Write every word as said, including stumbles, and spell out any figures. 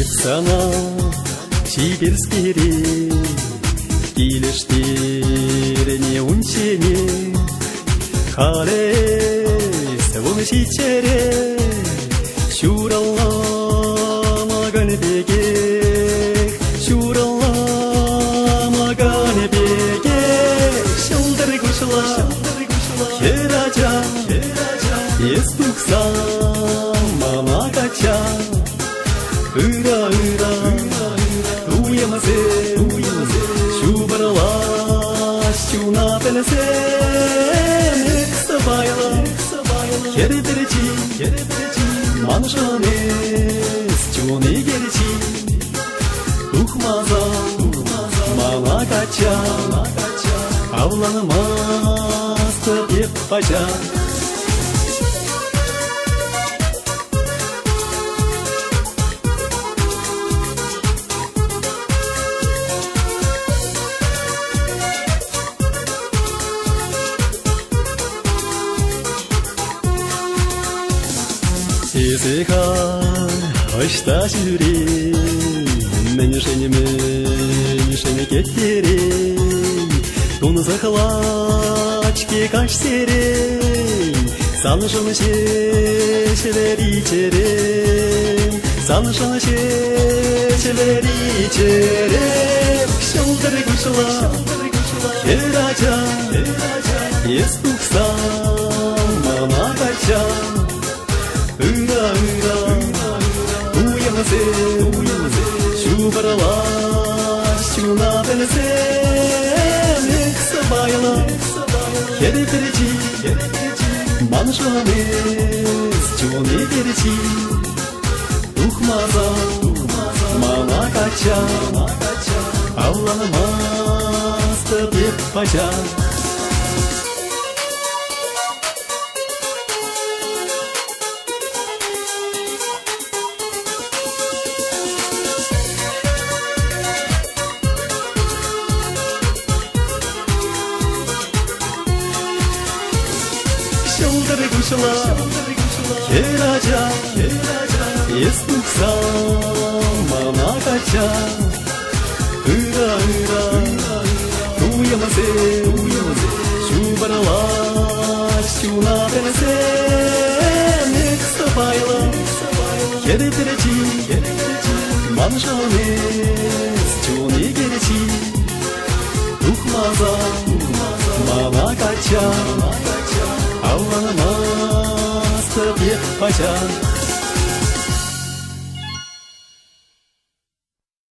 sana Сибирские килештеріне унчене Халес уншичере Шуралламаган беге Шуралламаган беге Шылдыр кушла Хеража Естуксам мамагача Ыра-ыра Уямазе Шубарала Шунапелесе Нексабайла Керетеречи Маншанес Чунигеречи Ухмаза Мамагача Авланамаста Еппача Исыха ашта жүре Меншене меншене кеттере Туны захлачке каштере Санышыны шешелери чере Санышыны шешелери чере Шылдыры кушла Хеража Естукса мамагача Ыра-ыра, уямазе, шубарала, шунапелесе, нексабайла, керетеречи, маншанес, чунигеречи, ухмаза, мамагача, авланамаста пеппача. Шылдыры кушла, Хеража, Естуксам мамагача, Ыра-ыра, Уямазе, Шубарала, Шунапелесе, Нексабайла, Керетеречи, Маншанес, Чунигеречи, Ухмаза, мамагача Авланамаста пеппача